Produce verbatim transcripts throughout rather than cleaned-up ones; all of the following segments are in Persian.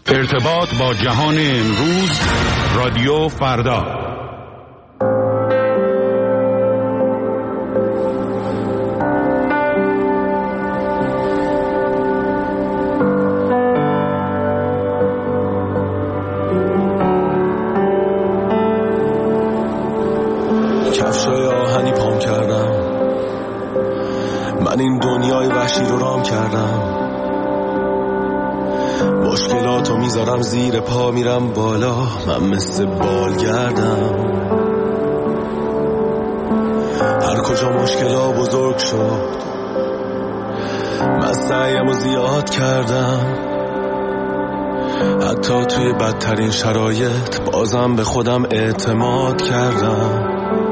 ارتباط با جهان امروز، رادیو فردا. کفشای آهنی پام کردم، من این دنیای وحشی رو رام کردم. مشکلاتو میذارم زیر پا، میرم بالا، من مثل بالگردم. هر کجا مشکلا بزرگ شد، من سعیمو زیاد کردم. حتی توی بدترین شرایط بازم به خودم اعتماد کردم.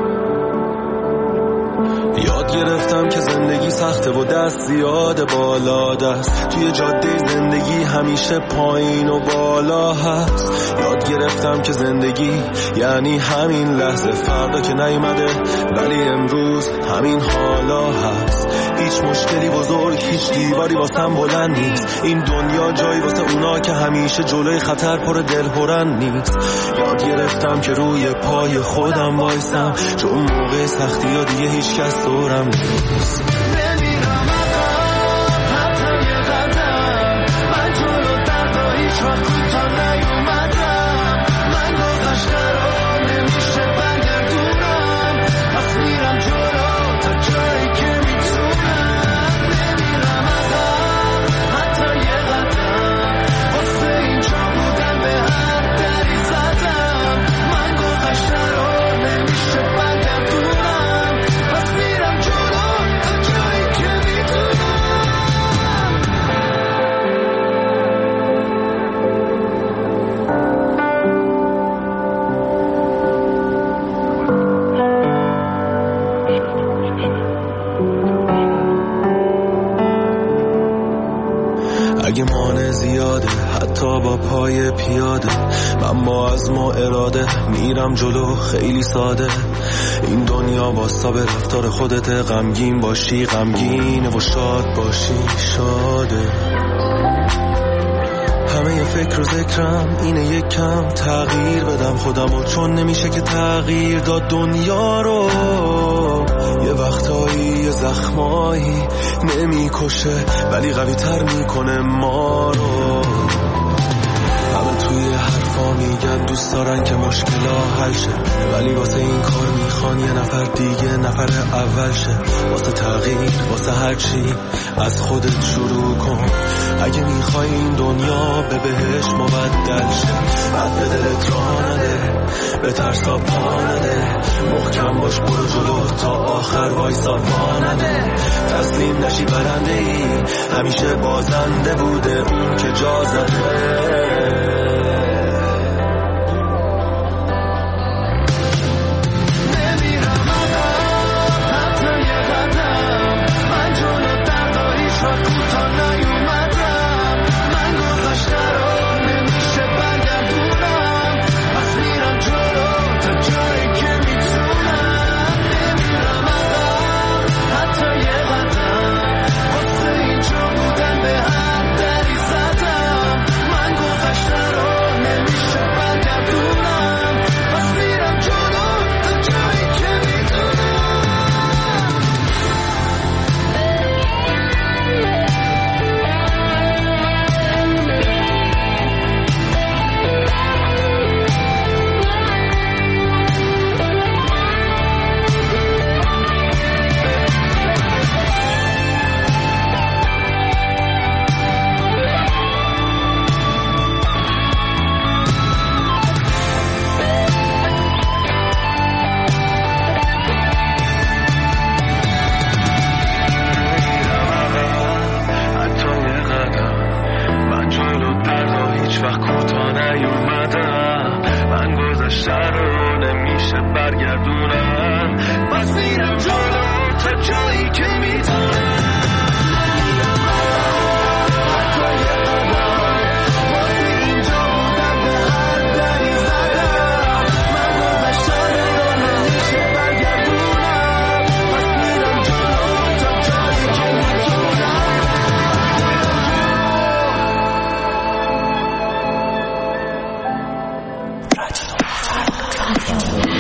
یاد گرفتم که زندگی سخته و دست زیاد بالا دست، توی جاده زندگی همیشه پایین و بالا هست. یاد گرفتم که زندگی یعنی همین لحظه، فردا که نیومده ولی امروز همین حالا هست. هیچ مشکلی بزرگ، هیچ دیواری واسم بلند نیست. این دنیا جایی واسه اونا که همیشه جلوی خطر پر دلهرن نیست. یاد گرفتم که روی پای خودم وایسم، چون موقع سختی ها دیگه هیچ کس دورم نیست. نمیرم عقب حتی یه قدم، من جلو دردا هیچ وقت کوتاه نیومدم. من گذشته رو نمیشه برگردونم، پس میرم جلو تا جایی که میتونم. نمیرم عقب حتی یه قدم، واسه اینجا بودم به هر دری زدم. من گذشته رو نمیشه برگردونم، پس میرم جلو تا جایی که میتونم. اگه مانع زیاده حتی با پای پیاده، من با از ما اراده میرم جلو خیلی ساده. این دنیا واسه به رفتار خودت، غمگین باشی غمگینه و شاد باشی شاده. همه یه فکر و ذکرم اینه یک کم تغییر بدم خودمو، چون نمیشه که تغییر داد دنیا رو. یه وقتایی یه زخمایی نمیکشه ولی قوی تر میکنه ما رو. همه توی حرفا میگن دوست دارن که مشکلا حل شه، ولی واسه این کار میخوان یه نفر دیگه نفر اول شه. واسه تغییر واسه هر چی از خودت شروع کن. اگه میخوای این دنیا به بهش مبدل شه، بعد به دلت راه نده، به ترسا پا نده. محکم باش برو جلو تا آخر وایسا پا نده. تسلیم نشی برنده ای، همیشه بازنده بوده اون که جا زده.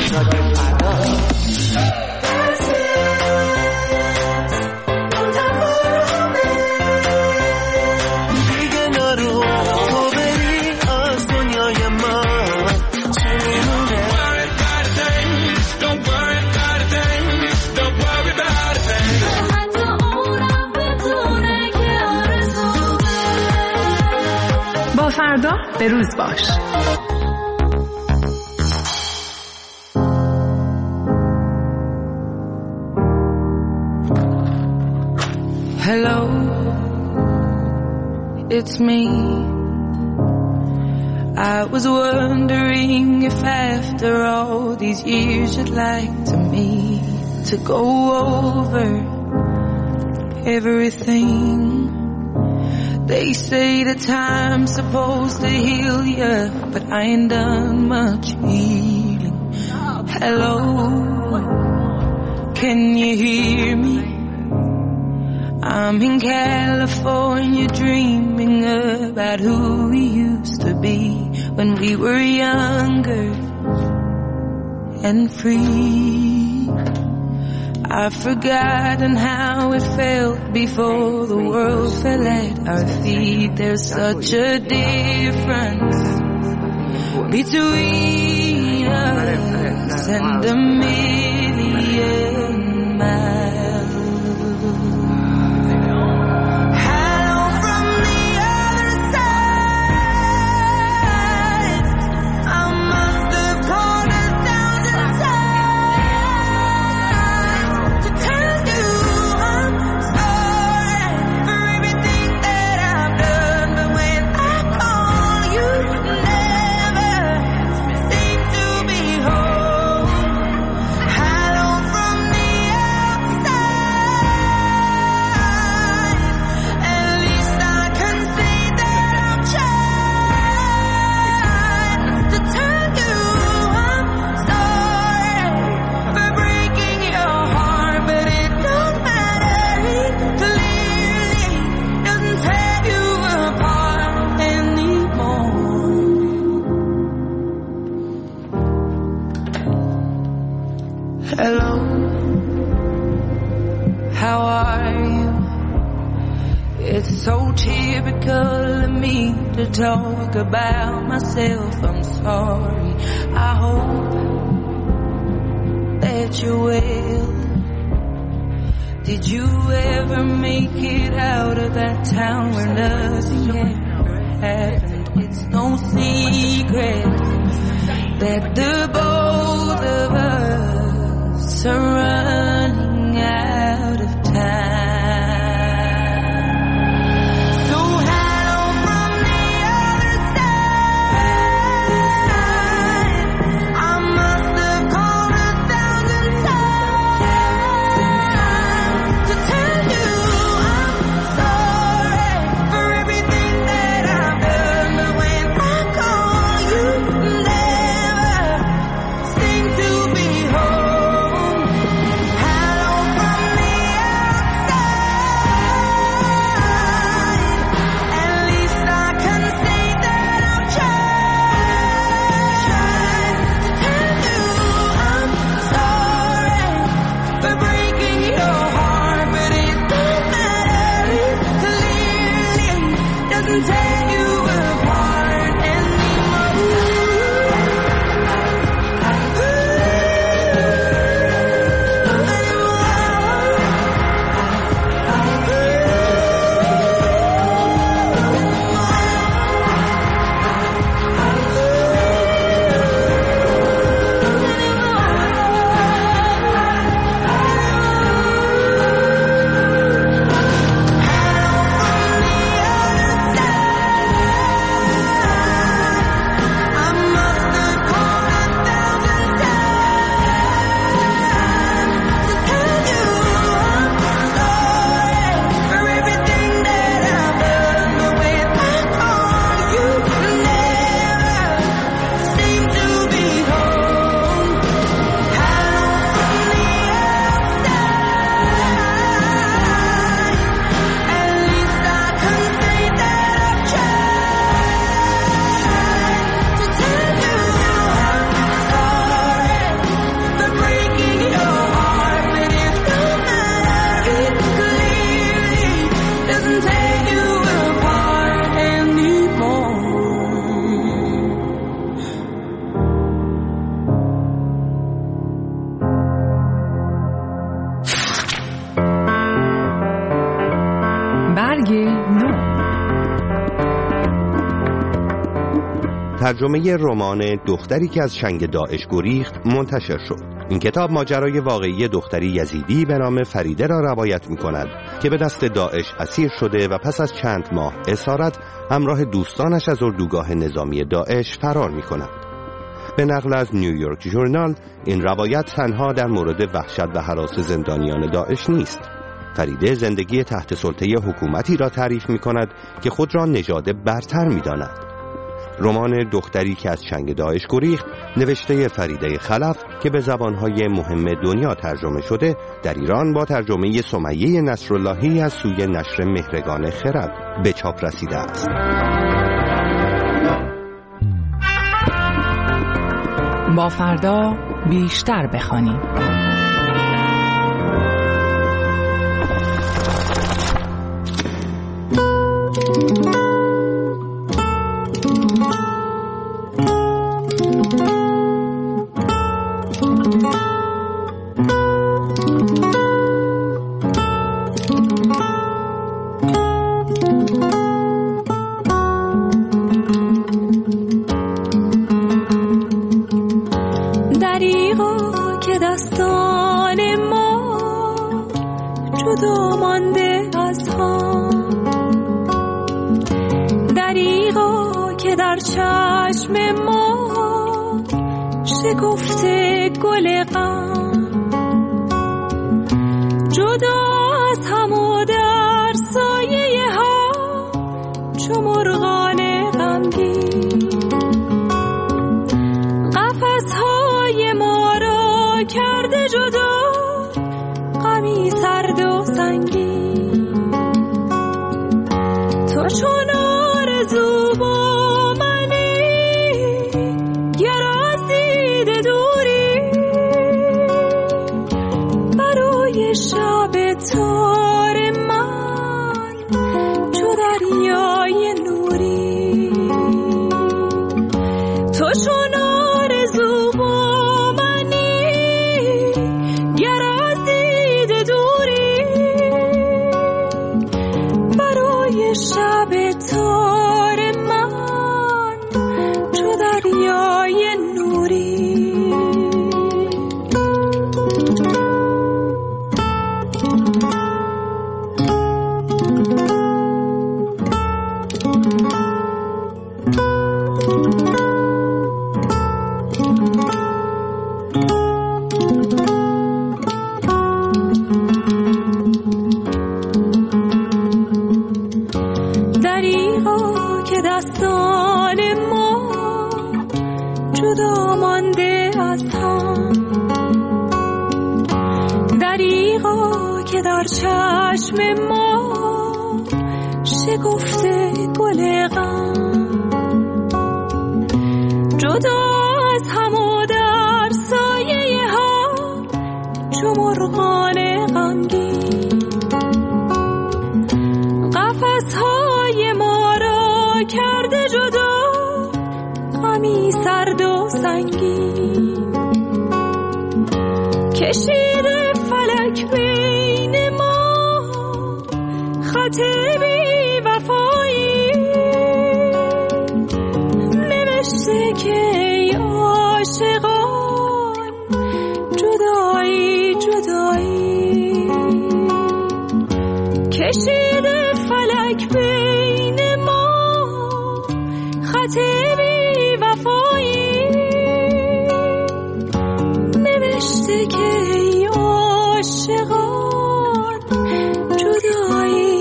رادیو فردا. فردا به روز باش. Hello, it's me. I was wondering if after all these years you'd like to me to go over everything. They say the time's supposed to heal ya, but I ain't done much healing. Hello, can you hear me? I'm in California dreaming about who we used to be when we were younger and free. I've forgotten how it felt before the world fell at our feet. There's such a difference between us and a million miles. Hello from the other side. I must have called a thousand times to tell you I'm sorry for everything that I've done. But when I call, you never seem to be home. Hello from the outside. At least I can say that I'm trying to tell you I'm sorry for breaking your heart, but it don't matter. It clearly doesn't tear you apart anymore. Hello, how are you? It's so typical of me to talk about myself. I'm sorry. I hope that you're well. Did you ever make it out of that town where nothing ever happened? It's no secret that the both of us are running out of time. So hello from the other side. I must have called a thousand times to tell you I'm sorry for everything that I've done. But when I call, you never seem to be home. ترجمه رمان دختری که از چنگ داعش گریخت منتشر شد. این کتاب ماجرای واقعی دختری یزیدی به نام فریده را روایت می کند که به دست داعش اسیر شده و پس از چند ماه اسارت همراه دوستانش از اردوگاه نظامی داعش فرار می کند. به نقل از نیویورک ژورنال، این روایت تنها در مورد وحشت و هراس زندانیان داعش نیست. فریده زندگی تحت سلطه حکومتی را تعریف می کند که خود را نژاد برتر می داند. رمان دختری که از چنگ داعش گریخت نوشته فریده خلف که به زبانهای مهم دنیا ترجمه شده در ایران با ترجمه سمیه نصراللهی از سوی نشر مهرگان خرد به چاپ رسیده است. با فردا بیشتر بخوانیم.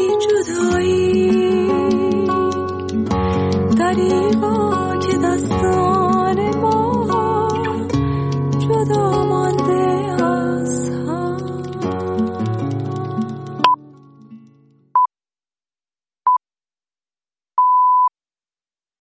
دریغا که دستان